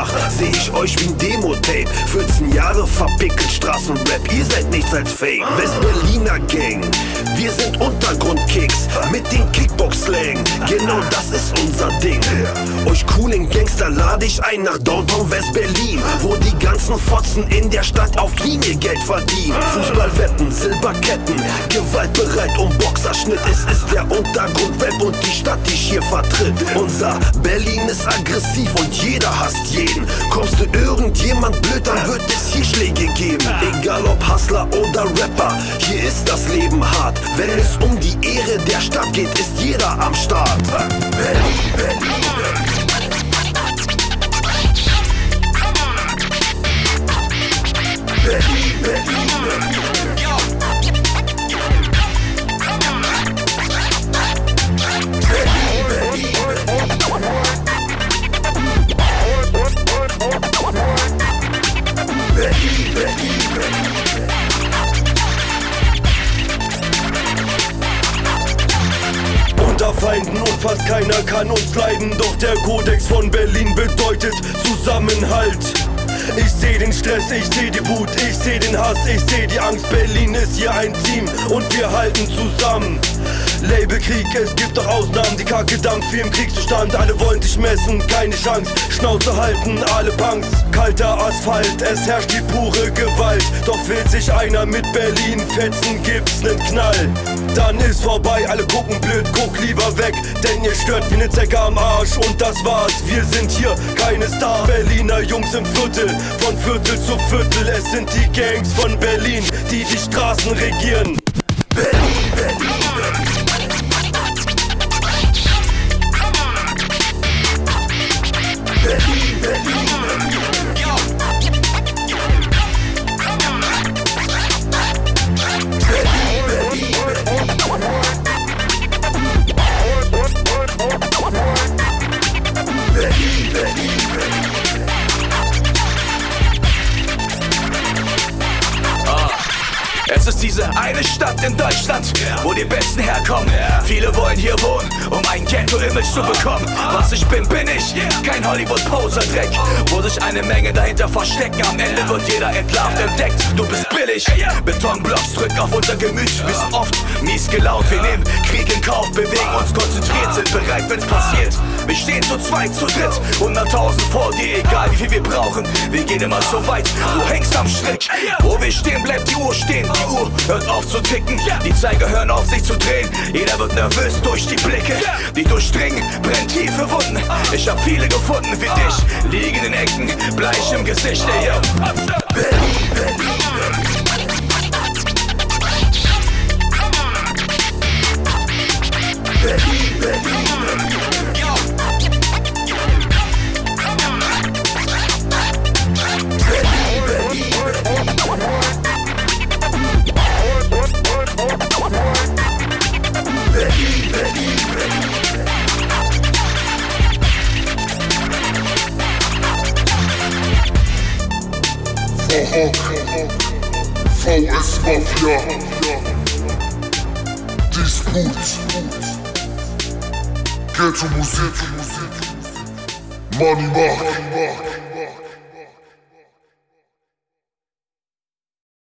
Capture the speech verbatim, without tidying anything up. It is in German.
Nacht seh ich euch wie ein Demo-Tape. vierzehn Jahre verpickelt Straßenrap, ihr seid nichts als Fake. West-Berliner Gang, wir sind Untergrundkicks mit den Kickbox-Slang. Genau das ist unser Ding. Euch coolen Gangster lade ich ein nach Downtown West-Berlin, wo die ganzen Fotzen in der Stadt auf Linie Geld verdienen. Fußballwetten, Silberketten, gewaltbereit und Boxerschnitt. Es ist der Untergrund-Rap und die Stadt, die ich hier vertritt. Unser Berlin ist aggressiv und jeder hasst jeden. Kommst du irgendjemand blöd, dann wird es hier Schläge geben. Egal ob Hustler oder Rapper, hier ist das Leben hart. Wenn es um die Ehre der Stadt geht, ist jeder am Start. Berlin, Berlin. Berlin, Berlin. Unter Feinden und fast keiner kann uns leiden, doch der Kodex von Berlin bedeutet Zusammenhalt. Ich seh den Stress, ich seh die Wut, ich seh den Hass, ich seh die Angst. Berlin ist hier ein Team und wir halten zusammen. Labelkrieg, es gibt doch Ausnahmen, die Kacke dampft wie im Kriegszustand. Alle wollen dich messen, keine Chance, Schnauze halten, alle Punks. Kalter Asphalt, es herrscht die pure Gewalt. Doch will sich einer mit Berlin fetzen, gibt's nen Knall. Dann ist vorbei, alle gucken blöd, guck lieber weg, denn ihr stört wie ne Zecke am Arsch. Und das war's, wir sind hier keine Stars. Berliner Jungs im Viertel, von Viertel zu Viertel. Es sind die Gangs von Berlin, die die Straßen regieren. Berlin, Berlin. Berlin, Berlin. Es ist diese eine Stadt in Deutschland, wo die Besten herkommen. Viele wollen hier wohnen, um ein Ghetto-Image zu bekommen. Was ich bin, bin ich, kein Hollywood-Poser-Dreck, wo sich eine Menge dahinter verstecken. Am Ende wird jeder entlarvt, entdeckt, du bist billig. Betonblocks drücken auf unser Gemüt, wir sind oft mies gelaunt. Wir nehmen Krieg in Kauf, bewegen uns konzentriert, sind bereit, wenn's passiert. Wir stehen zu zweit, zu dritt, hunderttausend vor dir, egal wie viel wir brauchen. Wir gehen immer so weit, du hängst am Strick. Wo wir stehen, bleibt die Uhr stehen. Die Uhr hört auf zu ticken, die Zeiger hören auf sich zu drehen. Jeder wird nervös durch die Blicke, die durchdringen, brennt tiefe Wunden. Ich hab viele gefunden wie dich, liegen in Ecken, bleich im Gesicht, ey, yo. Berlin, Berlin. Berlin, Berlin. V S Mafia, Disput, Ghetto Musik, Money Mark.